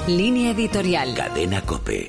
Línea editorial. Cadena COPE.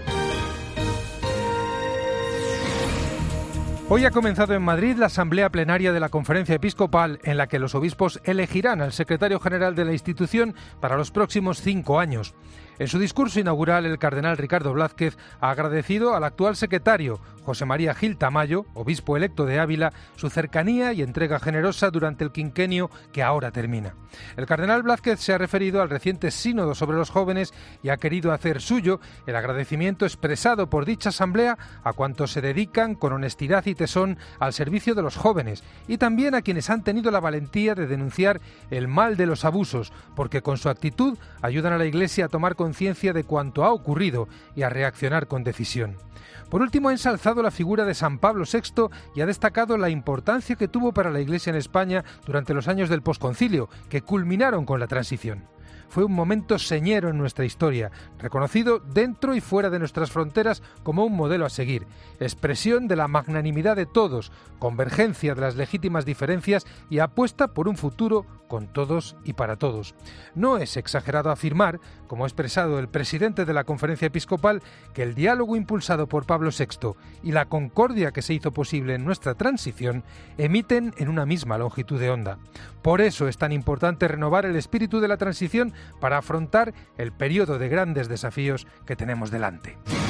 Hoy ha comenzado en Madrid la asamblea plenaria de la Conferencia Episcopal, en la que los obispos elegirán al secretario general de la institución para los próximos 5 años. En su discurso inaugural, el cardenal Ricardo Blázquez ha agradecido al actual secretario, José María Gil Tamayo, obispo electo de Ávila, su cercanía y entrega generosa durante el quinquenio que ahora termina. El cardenal Blázquez se ha referido al reciente sínodo sobre los jóvenes y ha querido hacer suyo el agradecimiento expresado por dicha asamblea a cuantos se dedican con honestidad y tesón al servicio de los jóvenes, y también a quienes han tenido la valentía de denunciar el mal de los abusos, porque con su actitud ayudan a la Iglesia a tomar conciencia de cuanto ha ocurrido y a reaccionar con decisión. Por último, ha ensalzado la figura de San Pablo VI y ha destacado la importancia que tuvo para la Iglesia en España durante los años del posconcilio, que culminaron con la transición. Fue un momento señero en nuestra historia, reconocido dentro y fuera de nuestras fronteras como un modelo a seguir, expresión de la magnanimidad de todos, convergencia de las legítimas diferencias y apuesta por un futuro con todos y para todos. No es exagerado afirmar, como ha expresado el presidente de la Conferencia Episcopal, que el diálogo impulsado por Pablo VI y la concordia que se hizo posible en nuestra transición emiten en una misma longitud de onda. Por eso es tan importante renovar el espíritu de la transición para afrontar el periodo de grandes desafíos que tenemos delante.